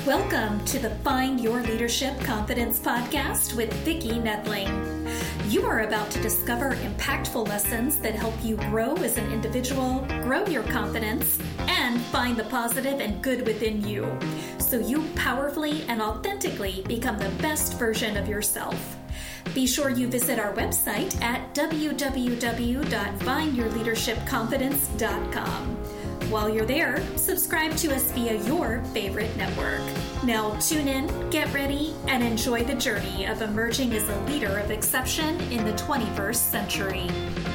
Welcome to the Find Your Leadership Confidence podcast with Vicki Nedling. You are about to discover impactful lessons that help you grow as an individual, grow your confidence, and find the positive and good within you, so you powerfully and authentically become the best version of yourself. Be sure you visit our website at www.findyourleadershipconfidence.com. While you're there, subscribe to us via your favorite network. Now tune in, get ready, and enjoy the journey of emerging as a leader of exception in the 21st century.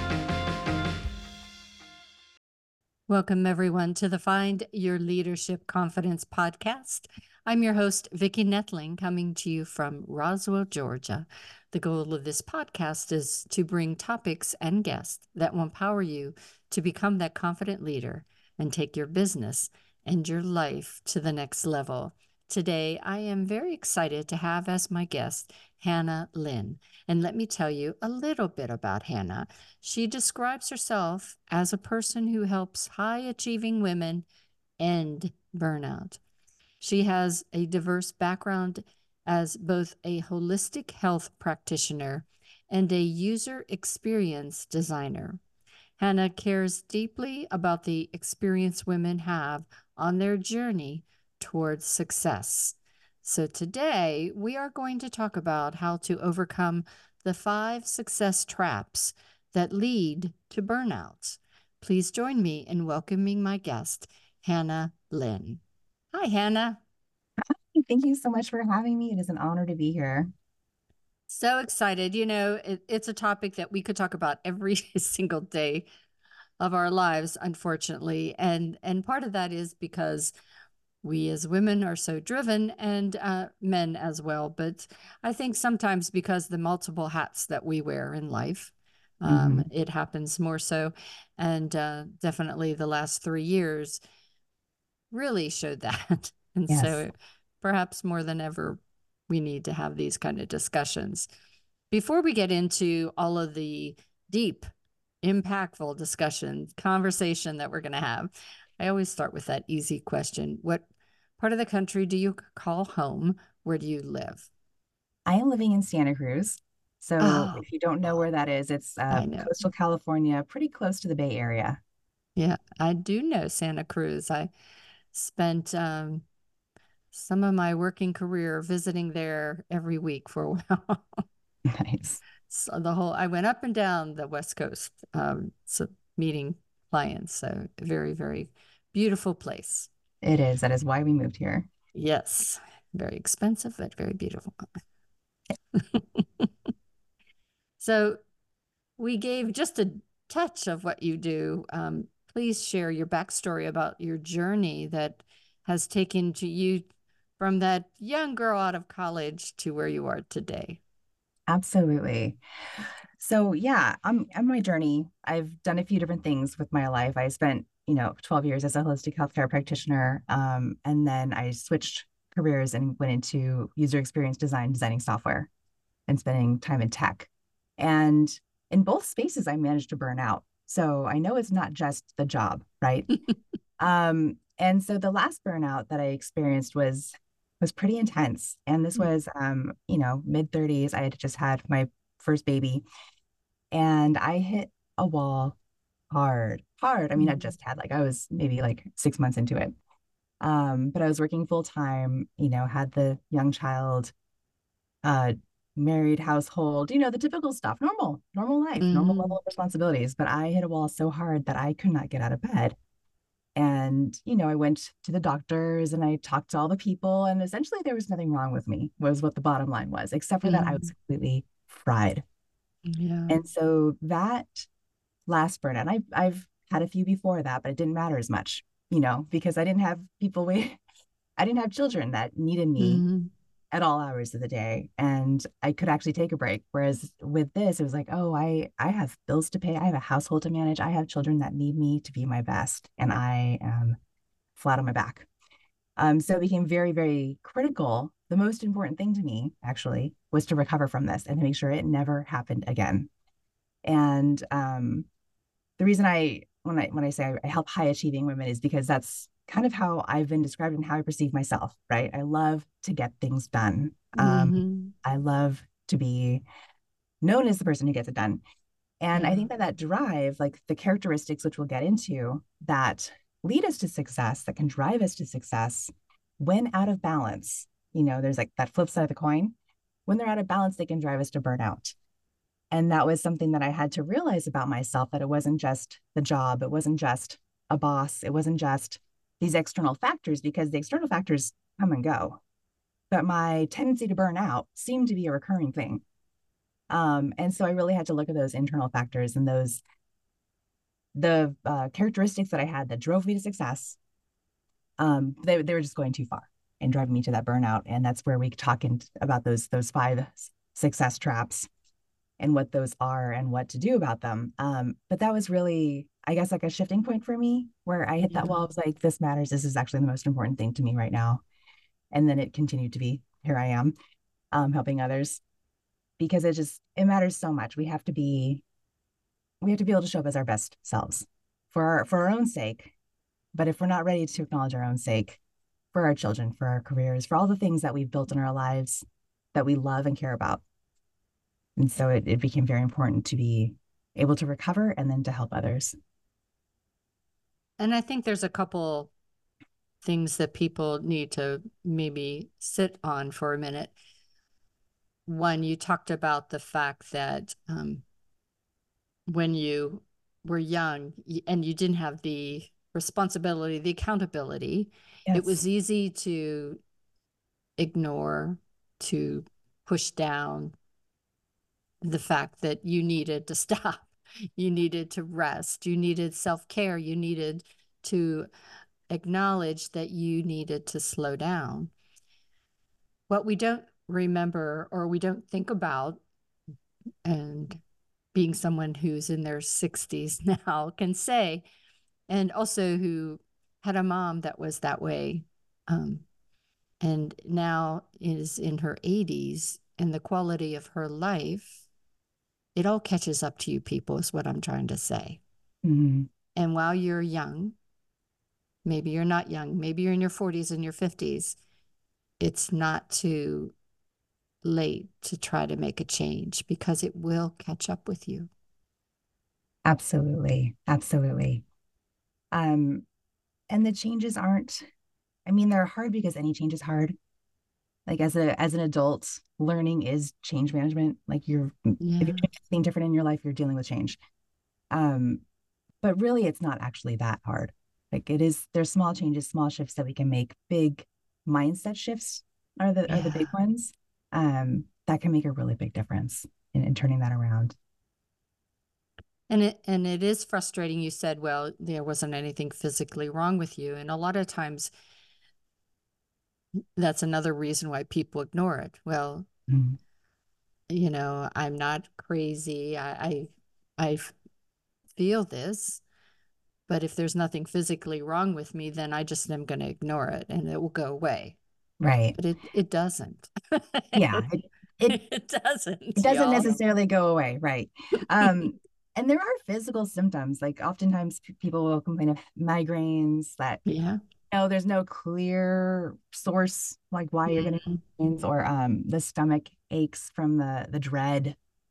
Welcome, everyone, to the Find Your Leadership Confidence podcast. I'm your host, Vicki Nedling, coming to you from Roswell, Georgia. The goal of this podcast is to bring topics and guests that will empower you to become that confident leader and take your business and your life to the next level. Today, I am very excited to have as my guest, Hannah Lynn. And let me tell you a little bit about Hannah. She describes herself as a person who helps high-achieving women end burnout. She has a diverse background as both a holistic health practitioner and a user experience designer. Hannah cares deeply about the experience women have on their journey towards success. So today we are going to talk about how to overcome the 5 success traps that lead to burnout. Please join me in welcoming my guest, Hannah Lynn. Hi, Hannah. Thank you so much for having me. It is an honor to be here. So excited. You know, it's a topic that we could talk about every single day of our lives, unfortunately. And part of that is because we as women are so driven, and men as well. But I think sometimes because the multiple hats that we wear in life, it happens more so. And definitely the last 3 years really showed that. And Yes. So perhaps more than ever, we need to have these kind of discussions. Before we get into all of the deep, impactful conversation that we're going to have, I always start with that easy question. What part of the country do you call home? Where do you live? I am living in Santa Cruz. So if you don't know where that is, it's coastal California, pretty close to the Bay Area. Yeah, I do know Santa Cruz. I spent some of my working career visiting there every week for a while. Nice. So I went up and down the West Coast, so meeting clients. So very, very beautiful place. It is. That is why we moved here. Yes. Very expensive, but very beautiful. So we gave just a touch of what you do. Please share your backstory about your journey that has taken you from that young girl out of college to where you are today. Absolutely. So yeah, on my journey, I've done a few different things with my life. I spent, 12 years as a holistic healthcare practitioner. And then I switched careers and went into user experience design, designing software and spending time in tech. And in both spaces, I managed to burn out. So I know it's not just the job, right? And so the last burnout that I experienced was pretty intense. And this was, mid-30s. I had just had my first baby, and I hit a wall hard. I mean, I just had I was maybe 6 months into it. But I was working full time, had the young child, married household, the typical stuff, normal life, normal level of responsibilities. But I hit a wall so hard that I could not get out of bed. And, I went to the doctors and I talked to all the people, and essentially there was nothing wrong with me, was what the bottom line was, except for that I was completely fried. Yeah. And so that last burnout, I've had a few before that, but it didn't matter as much, because I didn't have I didn't have children that needed me at all hours of the day, and I could actually take a break. Whereas with this, it was like, oh, I have bills to pay. I have a household to manage. I have children that need me to be my best, and I am flat on my back. So it became very, very critical. The most important thing to me, actually, was to recover from this and to make sure it never happened again. And the reason when I say I help high achieving women is because that's kind of how I've been described and how I perceive myself, right? I love to get things done. I love to be known as the person who gets it done. And I think that that drive, like the characteristics, which we'll get into, that lead us to success, that can drive us to success, when out of balance, there's like that flip side of the coin. When they're out of balance, they can drive us to burnout. And that was something that I had to realize about myself, that it wasn't just the job, it wasn't just a boss, it wasn't just these external factors, because the external factors come and go. But my tendency to burn out seemed to be a recurring thing. And so I really had to look at those internal factors and the characteristics that I had that drove me to success. They were just going too far and driving me to that burnout. And that's where we talk about those 5 success traps and what those are and what to do about them. But that was really, I guess, like a shifting point for me, where I hit that wall. I was like, this matters. This is actually the most important thing to me right now. And then it continued to be, here I am, helping others, because it matters so much. We have to be able to show up as our best selves for our own sake. But if we're not ready to acknowledge our own sake, for our children, for our careers, for all the things that we've built in our lives that we love and care about. And so it became very important to be able to recover and then to help others. And I think there's a couple things that people need to maybe sit on for a minute. One, you talked about the fact that when you were young and you didn't have the responsibility, the accountability, Yes. It was easy to ignore, to push down the fact that you needed to stop, you needed to rest, you needed self-care, you needed to acknowledge that you needed to slow down. What we don't remember or we don't think about, and being someone who's in their 60s now can say, and also who had a mom that was that way, and now is in her 80s, and the quality of her life, it all catches up to you, people, is what I'm trying to say. Mm-hmm. And while you're young, maybe you're not young, maybe you're in your 40s and your 50s, it's not too late to try to make a change, because it will catch up with you. Absolutely. Absolutely. And the changes aren't, they're hard because any change is hard. Like as an adult, learning is change management. Like if you're doing something different in your life, you're dealing with change. But really it's not actually that hard. Like there's small changes, small shifts that we can make. Big mindset shifts are the big ones. That can make a really big difference in turning that around. And it is frustrating. You said, well, there wasn't anything physically wrong with you. And a lot of times that's another reason why people ignore it. Well, I'm not crazy. I feel this, but if there's nothing physically wrong with me, then I just am going to ignore it and it will go away. Right. But it doesn't. Yeah. It doesn't. It doesn't necessarily go away. Right. And there are physical symptoms. Like oftentimes people will complain of migraines that, there's no clear source, like why you're getting migraines, or the stomach aches from the dread.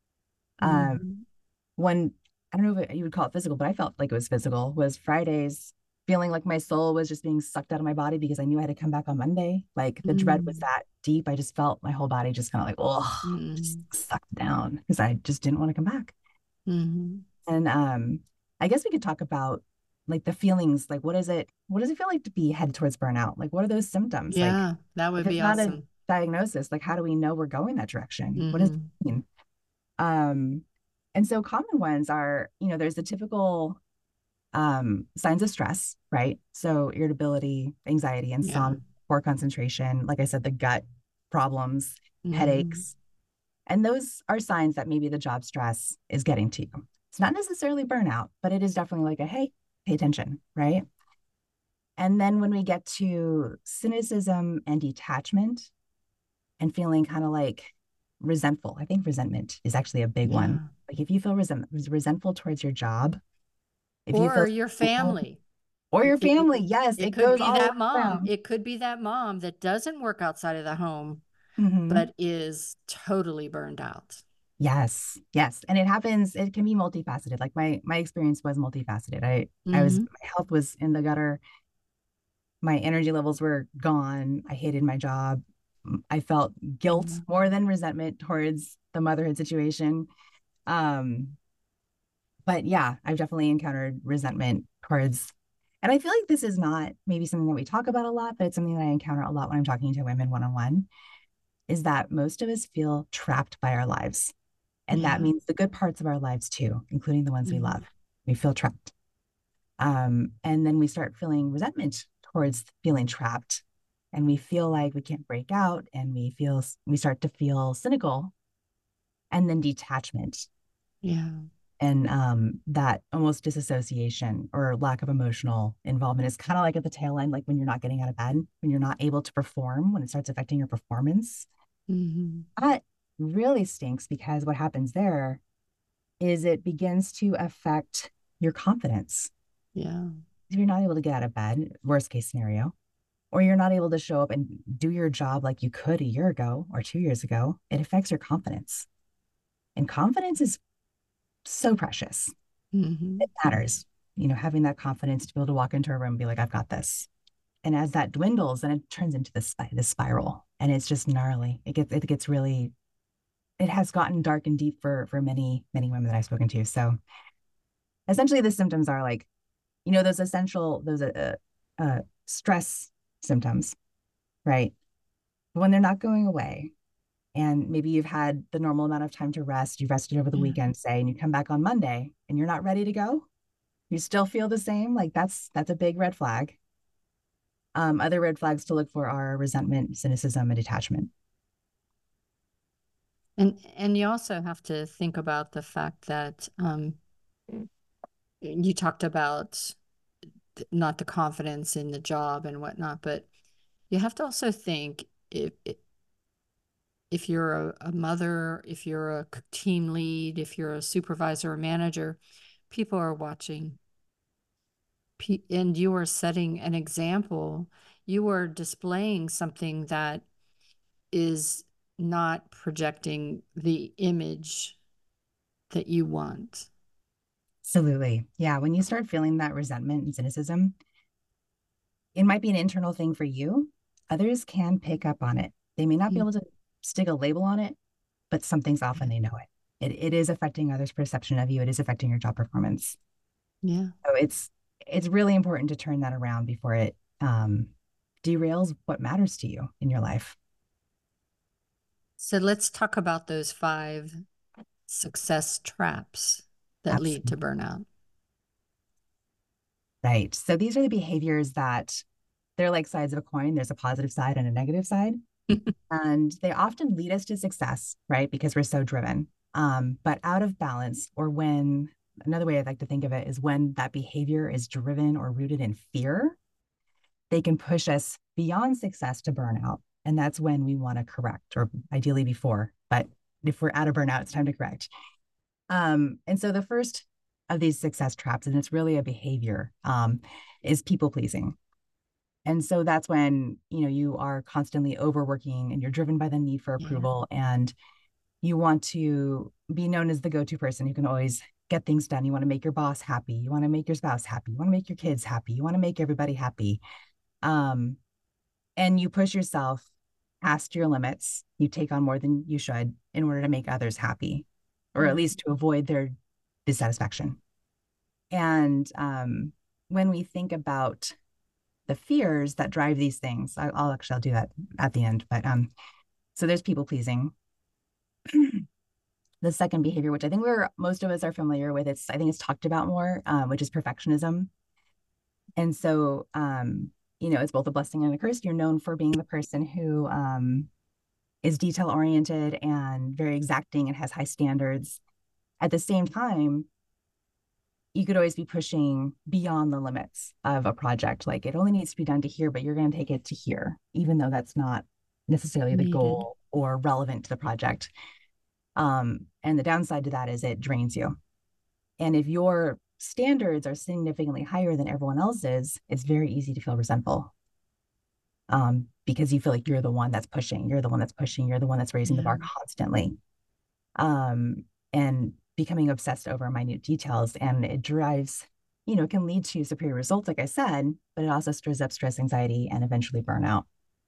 One, I don't know if you would call it physical, but I felt like it was physical, was Fridays feeling like my soul was just being sucked out of my body because I knew I had to come back on Monday. Like the dread was that deep. I just felt my whole body just kind of like, just sucked down because I just didn't want to come back. And I guess we could talk about like the feelings, like what does it feel like to be headed towards burnout? Like what are those symptoms? Yeah, like, that would be awesome. Not a diagnosis, like how do we know we're going that direction? What does it mean? And so common ones are, there's the typical signs of stress, right? So irritability, anxiety, insomnia, poor concentration, like I said, the gut problems, headaches. And those are signs that maybe the job stress is getting to you. It's not necessarily burnout, but it is definitely like hey, pay attention, right? And then when we get to cynicism and detachment and feeling kind of like resentful, I think resentment is actually a big one. Like if you feel resentful towards your job, or your family. or your It, family. Yes, it it could goes be all the that way mom. around. It could be that mom that doesn't work outside of the home, Hmm. but is totally burned out. Yes, yes. And it happens, it can be multifaceted. Like my experience was multifaceted. I was, Mm-hmm. my health was in the gutter. My energy levels were gone. I hated my job. I felt guilt Yeah. more than resentment towards the motherhood situation. Um, but yeah, I've definitely encountered resentment towards, and I feel like this is not maybe something that we talk about a lot, but it's something that I encounter a lot when I'm talking to women one on one, is that most of us feel trapped by our lives. And that Yeah. means the good parts of our lives too, including the ones we Yeah. love. We feel trapped. And then we start feeling resentment towards feeling trapped. And we feel like we can't break out, and we start to feel cynical, and then detachment, Yeah. and that almost disassociation or lack of emotional involvement is kind of like at the tail end, like when you're not getting out of bed, when you're not able to perform, when it starts affecting your performance. Mm-hmm. That really stinks, because what happens there is it begins to affect your confidence. Yeah. If you're not able to get out of bed, worst case scenario, or you're not able to show up and do your job like you could a year ago or 2 years ago, it affects your confidence. And confidence is so precious. Mm-hmm. It matters, having that confidence to be able to walk into a room and be like, I've got this. And as that dwindles, then it turns into this spiral, and it's just gnarly. It gets really, it has gotten dark and deep for many, many women that I've spoken to. So essentially the symptoms are like, those essential, those stress symptoms, right? When they're not going away, and maybe you've had the normal amount of time to rest, you've rested over the Yeah. weekend, say, and you come back on Monday and you're not ready to go, you still feel the same, like that's a big red flag. Other red flags to look for are resentment, cynicism, and detachment. And you also have to think about the fact that you talked about not the confidence in the job and whatnot, but you have to also think if you're a mother, if you're a team lead, if you're a supervisor or manager, people are watching. And you are setting an example. You are displaying something that is not projecting the image that you want. Absolutely. Yeah. When you start feeling that resentment and cynicism, it might be an internal thing for you. Others can pick up on it. They may not be Mm. able to stick a label on it, but something's off and they know it. It is affecting others' perception of you. It is affecting your job performance. Yeah. So it's really important to turn that around before it derails what matters to you in your life. So let's talk about those 5 success traps that lead to Absolutely. burnout. Right. So these are the behaviors that they're like sides of a coin. There's a positive side and a negative side. And they often lead us to success, right? Because we're so driven. But out of balance, or when another way I like to think of it is when that behavior is driven or rooted in fear, they can push us beyond success to burnout. And that's when we want to correct, or ideally before. But if we're out of burnout, it's time to correct. And so the first of these success traps, and it's really a behavior, is people pleasing. And so that's when, you are constantly overworking and you're driven by the need for Yeah. approval, and you want to be known as the go-to person who can always get things done. You want to make your boss happy. You want to make your spouse happy. You want to make your kids happy. You want to make everybody happy. Um, and you push yourself past your limits. You take on more than you should in order to make others happy, or at Yeah. least to avoid their dissatisfaction. And when we think about the fears that drive these things, I'll do that at the end. But so there's people pleasing. The second behavior, which I think most of us are familiar with, I think it's talked about more, which is perfectionism. And so, it's both a blessing and a curse. You're known for being the person who is detail oriented and very exacting and has high standards. At the same time, you could always be pushing beyond the limits of a project. Like, it only needs to be done to here, but you're going to take it to here, even though that's not necessarily the Needed. goal or relevant to the project. And the downside to that is it drains you. And if you're standards are significantly higher than everyone else's, it's very easy to feel resentful. Because you feel like you're the one that's pushing, you're the one that's pushing, you're the one that's raising the bar constantly. And becoming obsessed over minute details. And it drives, it can lead to superior results, like I said, but it also stirs up stress, anxiety, and eventually burnout.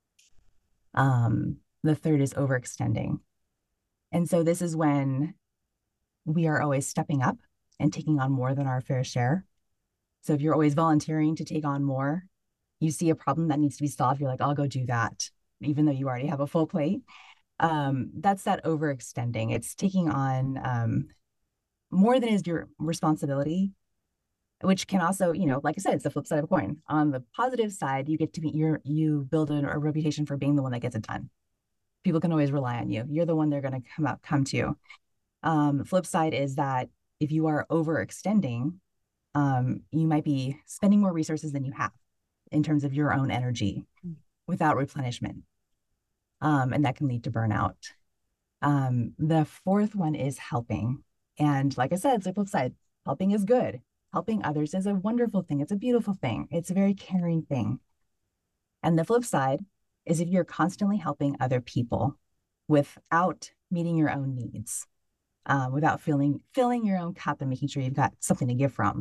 The third is overextending. And so this is when we are always stepping up and taking on more than our fair share. So if you're always volunteering to take on more, you see a problem that needs to be solved, you're like, I'll go do that, even though you already have a full plate. That's that overextending. It's taking on more than is your responsibility, which can also, like I said, it's the flip side of a coin. On the positive side, you get to be you build a reputation for being the one that gets it done. People can always rely on you. You're the one they're going to come to. Flip side is that if you are overextending, you might be spending more resources than you have in terms of your own energy without replenishment. And that can lead to burnout. The fourth one is helping. And like I said, it's the flip side. Helping is good. Helping others is a wonderful thing. It's a beautiful thing. It's a very caring thing. And the flip side is if you're constantly helping other people without meeting your own needs, without filling your own cup and making sure you've got something to give from,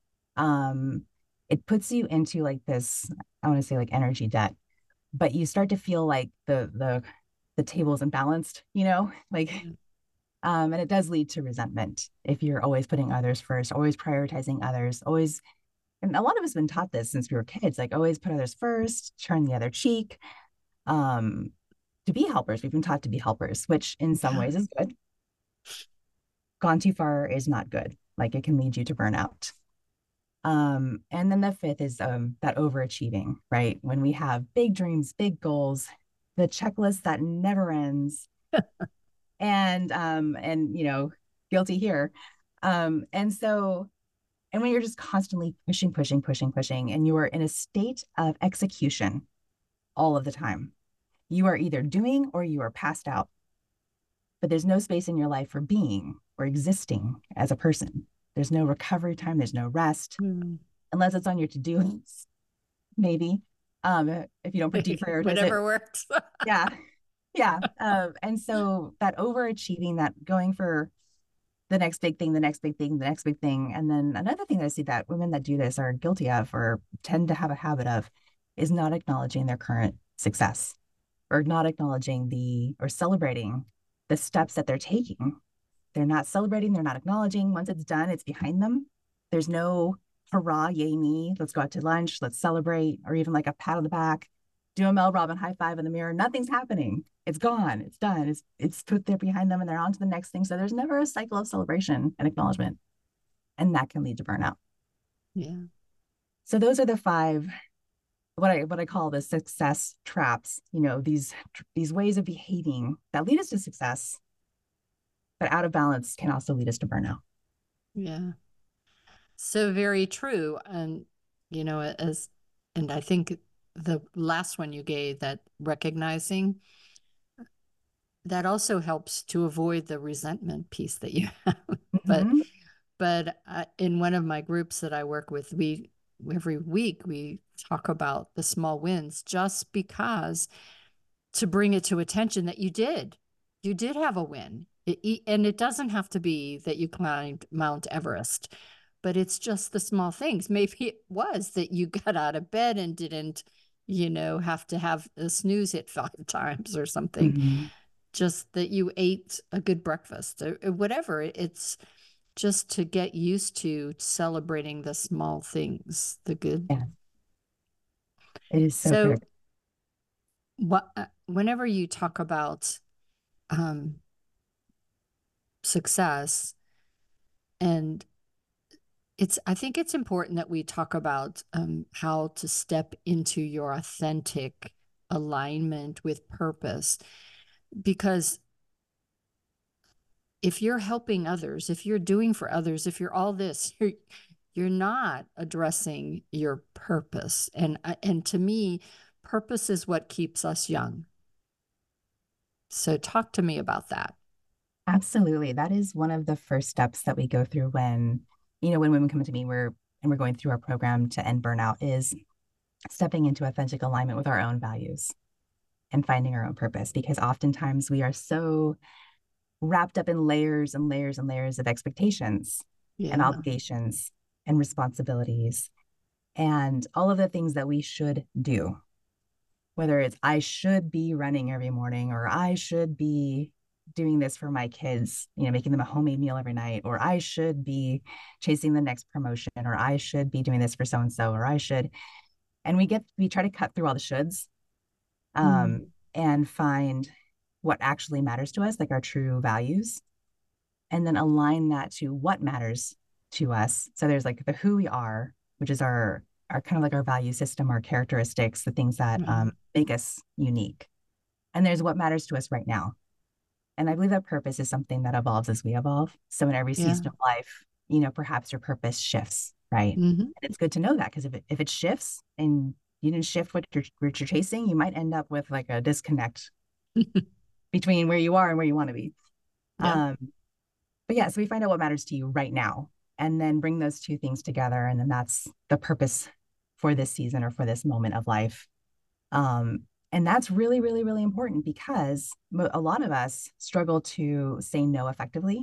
it puts you into like this, I want to say like energy debt, but you start to feel like the table isn't balanced, and it does lead to resentment if you're always putting others first, always prioritizing others, always. And a lot of us have been taught this since we were kids, like always put others first, turn the other cheek. To be helpers, we've been taught to be helpers, which in some ways is good. Gone too far is not good. Like it can lead you to burnout. And then the fifth is that overachieving, right? When we have big dreams, big goals, the checklist that never ends, and guilty here. And when you're just constantly pushing, and you are in a state of execution all of the time, you are either doing or you are passed out. But there's no space in your life for being or existing as a person. There's no recovery time. There's no rest, unless it's on your to-do list, maybe. If you don't put deprioritize whatever works. Yeah. And so that overachieving, that going for the next big thing, and then another thing that I see that women that do this are guilty of or tend to have a habit of is not acknowledging their current success, or not acknowledging or celebrating the steps that they're taking. They're not celebrating, they're not acknowledging. Once it's done, it's behind them. There's no hurrah, yay me, let's go out to lunch, let's celebrate, or even like a pat on the back, do a Mel Robin high five in the mirror. Nothing's happening. It's gone. It's done. It's put there behind them and they're on to the next thing. So there's never a cycle of celebration and acknowledgement. And that can lead to burnout. Yeah. So those are the five, what I call the success traps, these ways of behaving that lead us to success, but out of balance can also lead us to burnout. Yeah. So very true. And, and I think the last one you gave, that recognizing, that also helps to avoid the resentment piece that you have. Mm-hmm. But in one of my groups that I work with, every week we talk about the small wins, just because to bring it to attention that you did have a win. And it doesn't have to be that you climbed Mount Everest, but it's just the small things. Maybe it was that you got out of bed and didn't, have to have a snooze hit 5 times or something. Mm-hmm. Just that you ate a good breakfast or whatever. It's just to get used to celebrating the small things, the good. Yeah. It is so good. Whenever you talk about success, and I think it's important that we talk about how to step into your authentic alignment with purpose, because if you're helping others, if you're doing for others, if you're all this, you're not addressing your purpose. And to me, purpose is what keeps us young. So talk to me about that. Absolutely. That is one of the first steps that we go through when when women come to me, we're going through our program to end burnout, is stepping into authentic alignment with our own values and finding our own purpose. Because oftentimes we are so wrapped up in layers and layers and layers of expectations and obligations and responsibilities and all of the things that we should do. Whether it's I should be running every morning, or I should be doing this for my kids, making them a homemade meal every night, or I should be chasing the next promotion, or I should be doing this for so-and-so, or I should. And we try to cut through all the shoulds, and find what actually matters to us, like our true values, and then align that to what matters to us. So there's like the who we are, which is our kind of like our value system, our characteristics, the things that make us unique. And there's what matters to us right now. And I believe that purpose is something that evolves as we evolve. So in every season of life, perhaps your purpose shifts, right? And it's good to know that, because if it shifts and you didn't shift what you're chasing, you might end up with like a disconnect between where you are and where you want to be. But yeah, so we find out what matters to you right now, and then bring those two things together. And then that's the purpose for this season or for this moment of life. And that's really, really, really important, because a lot of us struggle to say no effectively.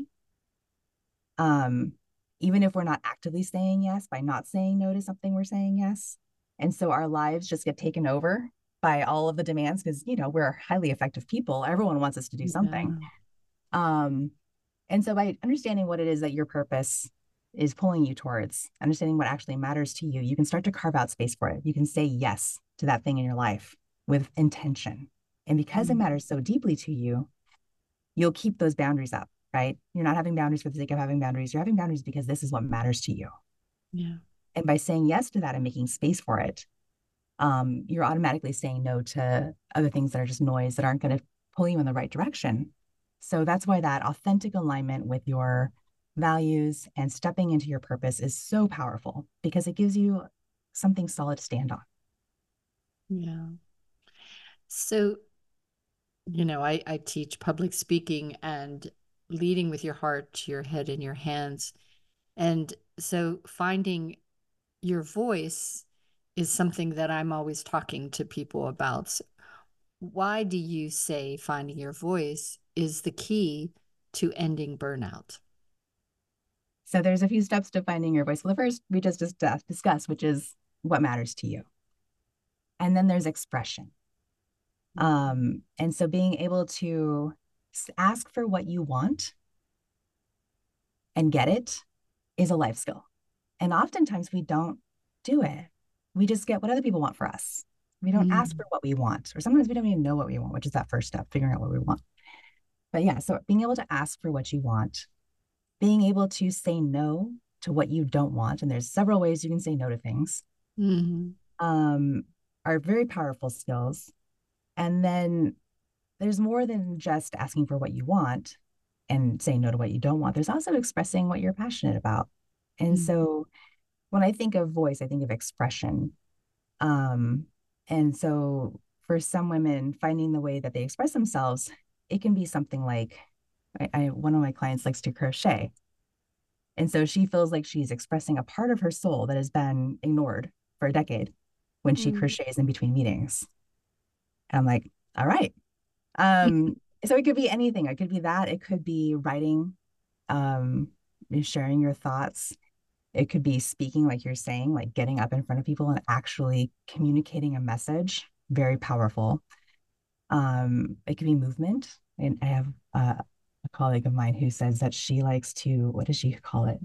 Even if we're not actively saying yes, by not saying no to something, we're saying yes. And so our lives just get taken over by all of the demands, because, we're highly effective people. Everyone wants us to do something. And so by understanding what it is that your purpose is pulling you towards, understanding what actually matters to you, you can start to carve out space for it. You can say yes to that thing in your life with intention. And because it matters so deeply to you, you'll keep those boundaries up, right? You're not having boundaries for the sake of having boundaries. You're having boundaries because this is what matters to you. And by saying yes to that and making space for it, you're automatically saying no to other things that are just noise, that aren't going to pull you in the right direction. So that's why that authentic alignment with your values and stepping into your purpose is so powerful, because it gives you something solid to stand on. Yeah. So, I teach public speaking and leading with your heart, your head, and your hands. And so finding your voice is something that I'm always talking to people about. So why do you say finding your voice is the key to ending burnout? So there's a few steps to finding your voice. Well, the first we just discussed, which is what matters to you. And then there's expression. And so being able to ask for what you want and get it is a life skill. And oftentimes we don't do it. We just get what other people want for us. We don't ask for what we want, or sometimes we don't even know what we want, which is that first step, figuring out what we want. But yeah, so being able to ask for what you want, being able to say no to what you don't want, and there's several ways you can say no to things, are very powerful skills. And then there's more than just asking for what you want and saying no to what you don't want. There's also expressing what you're passionate about. And so when I think of voice, I think of expression. And so for some women, finding the way that they express themselves, it can be something like, one of my clients likes to crochet. And so she feels like she's expressing a part of her soul that has been ignored for a decade when she crochets in between meetings. And I'm like, all right. So it could be anything. It could be that. It could be writing, sharing your thoughts. It could be speaking, like you're saying, like getting up in front of people and actually communicating a message. Very powerful. It could be movement. And I have a colleague of mine who says that she likes to, what does she call it?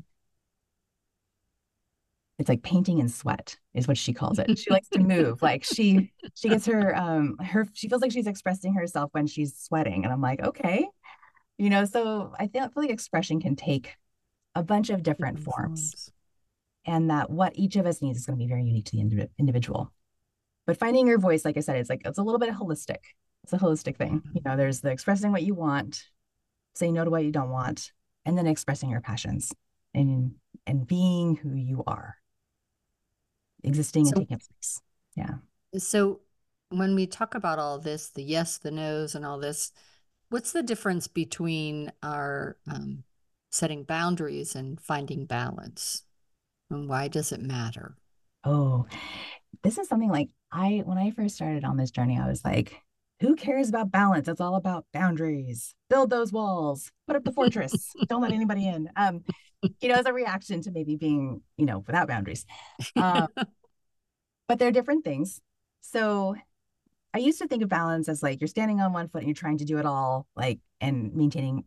It's like painting in sweat is what she calls it. She likes to move. Like she gets she feels like she's expressing herself when she's sweating. And I'm like, okay, so I feel like expression can take a bunch of different forms. And that what each of us needs is going to be very unique to the individual. But finding your voice, like I said, it's a little bit holistic. It's a holistic thing. There's the expressing what you want, saying no to what you don't want, and then expressing your passions and being who you are, existing and taking space. Yeah. So when we talk about all this, the yes, the no's, and all this, what's the difference between our setting boundaries and finding balance? And why does it matter? Oh, this is something like when I first started on this journey, I was like, who cares about balance? It's all about boundaries. Build those walls, put up the fortress, don't let anybody in. As a reaction to maybe being, without boundaries. Um, but they're different things. So I used to think of balance as like you're standing on one foot and you're trying to do it all, like, and maintaining,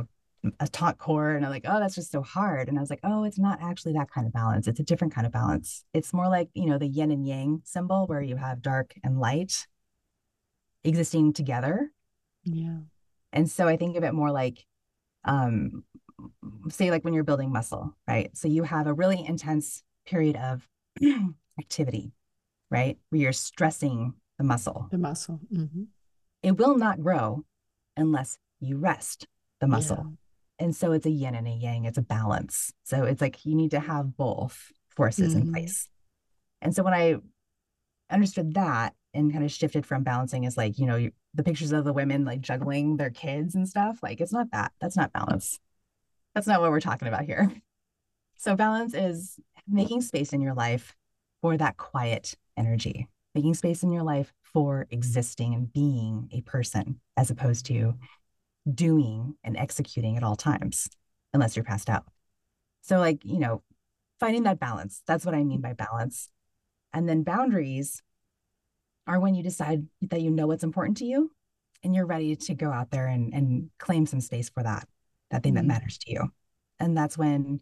a taut core. And I'm like, oh, that's just so hard. And I was like, oh, it's not actually that kind of balance. It's a different kind of balance. It's more like, the yin and yang symbol where you have dark and light existing together. Yeah. And so I think of it more like, um, say, like when you're building muscle, right? So you have a really intense period of activity, right? Where you're stressing the muscle. The muscle. Mm-hmm. It will not grow unless you rest the muscle. Yeah. And so it's a yin and a yang, it's a balance. So it's like you need to have both forces in place. And so when I understood that and kind of shifted from balancing is like, the pictures of the women like juggling their kids and stuff, like it's not that. That's not balance. That's not what we're talking about here. So balance is making space in your life for that quiet energy, making space in your life for existing and being a person, as opposed to doing and executing at all times, unless you're passed out. So like, finding that balance, that's what I mean by balance. And then boundaries are when you decide that you know what's important to you and you're ready to go out there and claim some space for that thing that matters to you. And that's when,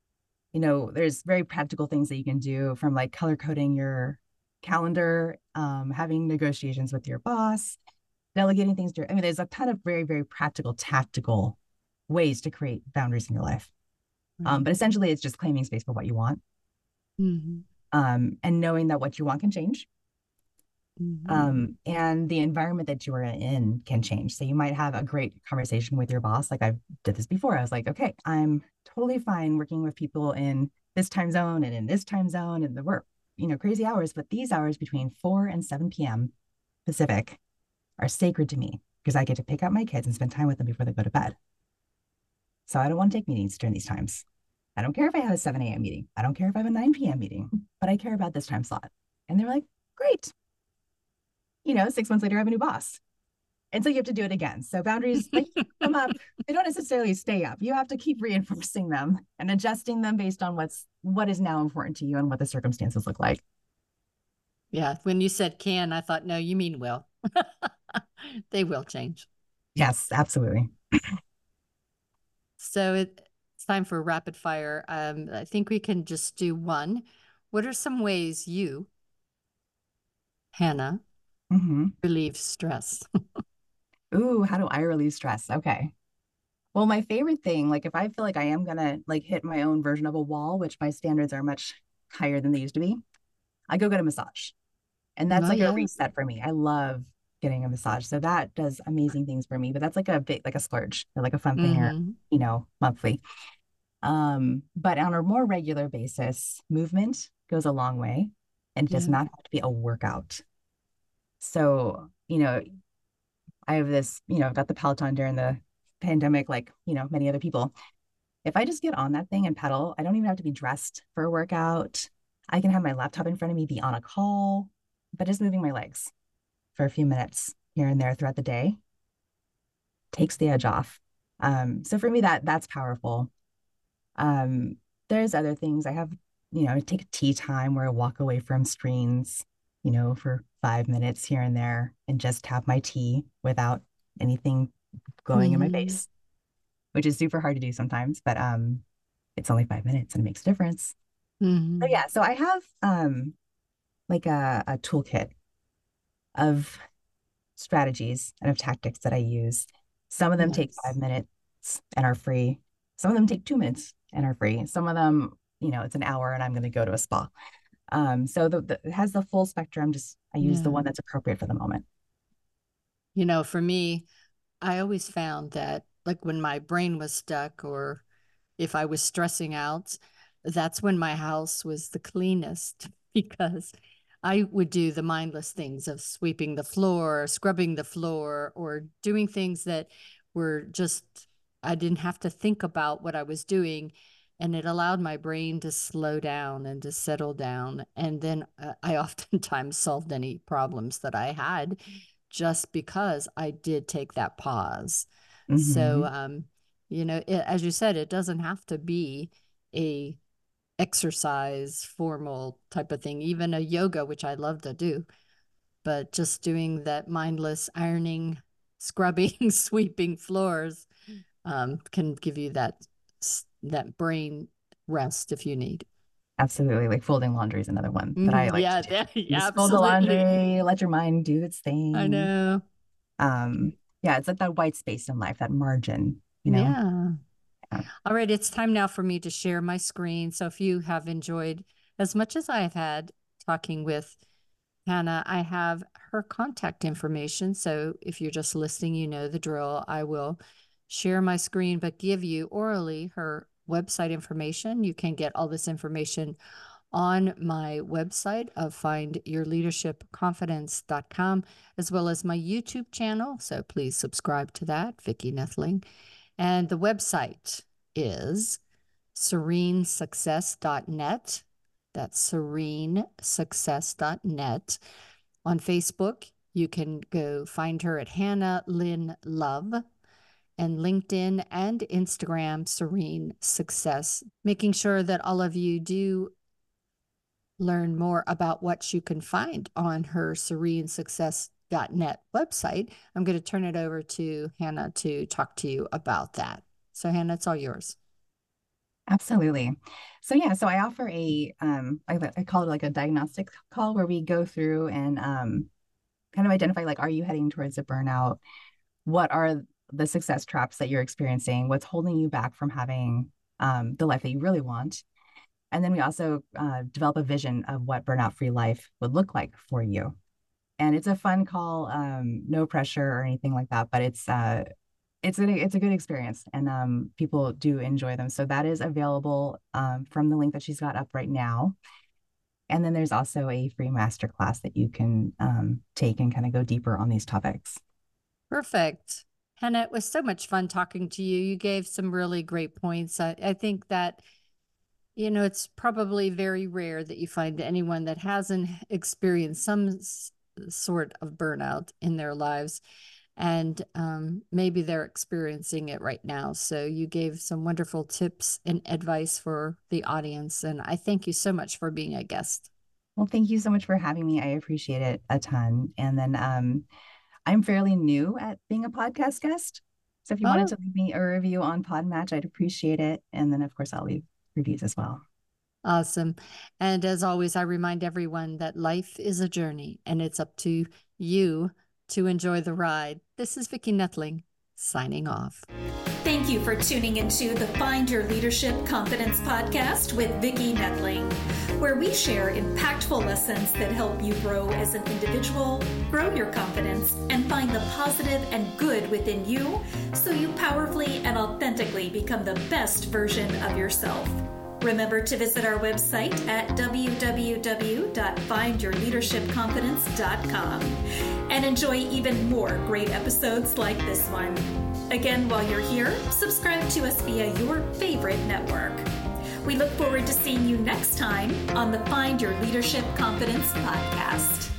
there's very practical things that you can do, from like color coding your calendar, having negotiations with your boss, delegating things to, there's a ton of very, very practical, tactical ways to create boundaries in your life. But essentially it's just claiming space for what you want. And knowing that what you want can change. And the environment that you are in can change. So you might have a great conversation with your boss. Like I did this before. I was like, okay, I'm totally fine working with people in this time zone and in this time zone and the work, crazy hours, but these hours between 4 and 7 p.m. Pacific are sacred to me because I get to pick up my kids and spend time with them before they go to bed. So I don't want to take meetings during these times. I don't care if I have a 7 a.m. meeting. I don't care if I have a 9 p.m. meeting, but I care about this time slot. And they're like, great. 6 months later, I have a new boss. And so you have to do it again. So boundaries, they come up. They don't necessarily stay up. You have to keep reinforcing them and adjusting them based on what is now important to you and what the circumstances look like. Yeah. When you said can, I thought, no, you mean will. They will change. Yes, absolutely. So it's time for rapid fire. I think we can just do one. What are some ways you, Hannah, relieve stress? Ooh, how do I relieve stress? Okay. Well, my favorite thing, like if I feel like I am gonna like hit my own version of a wall, which my standards are much higher than they used to be, I go get a massage. And that's a reset for me. I love getting a massage. So that does amazing things for me, but that's like a big, like a splurge, or like a fun thing or, monthly. But on a more regular basis, movement goes a long way and it does not have to be a workout. So, I have this, got the Peloton during the pandemic, like, many other people. If I just get on that thing and pedal, I don't even have to be dressed for a workout. I can have my laptop in front of me, be on a call, but just moving my legs for a few minutes here and there throughout the day takes the edge off. So for me, that's powerful. There's other things I have, I take a tea time where I walk away from screens, for 5 minutes here and there and just have my tea without anything going in my face, which is super hard to do sometimes, but it's only 5 minutes and it makes a difference. So yeah, so I have like a toolkit of strategies and of tactics that I use. Some of them take 5 minutes and are free. Some of them take 2 minutes and are free. Some of them, it's an hour and I'm going to go to a spa. So it has the full spectrum. I use the one that's appropriate for the moment. For me, I always found that like when my brain was stuck or if I was stressing out, that's when my house was the cleanest because I would do the mindless things of sweeping the floor, scrubbing the floor, or doing things that were just I didn't have to think about what I was doing, and it allowed my brain to slow down and to settle down. And then I oftentimes solved any problems that I had just because I did take that pause. So, as you said, it doesn't have to be a exercise formal type of thing, even a yoga, which I love to do, but just doing that mindless ironing, scrubbing, sweeping floors can give you that brain rest if you need. Absolutely. Like folding laundry is another one that I like to do. Yeah, just fold the laundry, let your mind do its thing. I know. Yeah, it's like that white space in life, that margin, you know? Yeah. All right, it's time now for me to share my screen. So if you have enjoyed as much as I have had talking with Hannah, I have her contact information. So if you're just listening, you know the drill. I will share my screen, but give you orally her website information. You can get all this information on my website of findyourleadershipconfidence.com, as well as my YouTube channel. So please subscribe to that, Vicki Nethling. And the website is serenesuccess.net. That's serenesuccess.net. On Facebook, you can go find her at Hannah Lynn Love, and LinkedIn and Instagram, Serene Success, making sure that all of you do learn more about what you can find on her serenesuccess.net website. I'm going to turn it over to Hannah to talk to you about that. So Hannah, it's all yours. Absolutely. So I offer I call it like a diagnostic call where we go through and kind of identify, like, are you heading towards a burnout? What are the success traps that you're experiencing? What's holding you back from having the life that you really want? And then we also develop a vision of what burnout-free life would look like for you. And it's a fun call, no pressure or anything like that, but it's a good experience, and people do enjoy them. So that is available from the link that she's got up right now. And then there's also a free masterclass that you can take and kind of go deeper on these topics. Perfect. Hannah, it was so much fun talking to you. You gave some really great points. I think that, it's probably very rare that you find anyone that hasn't experienced some sort of burnout in their lives. And maybe they're experiencing it right now. So you gave some wonderful tips and advice for the audience. And I thank you so much for being a guest. Well, thank you so much for having me. I appreciate it a ton. And then I'm fairly new at being a podcast guest. So if you wanted to leave me a review on Podmatch, I'd appreciate it. And then, of course, I'll leave reviews as well. Awesome. And as always, I remind everyone that life is a journey, and it's up to you to enjoy the ride. This is Vicki Nethling, signing off. Thank you for tuning into the Find Your Leadership Confidence podcast with Vicki Nethling, where we share impactful lessons that help you grow as an individual, grow your confidence, and find the positive and good within you so you powerfully and authentically become the best version of yourself. Remember to visit our website at www.findyourleadershipconfidence.com and enjoy even more great episodes like this one. Again, while you're here, subscribe to us via your favorite network. We look forward to seeing you next time on the Find Your Leadership Confidence podcast.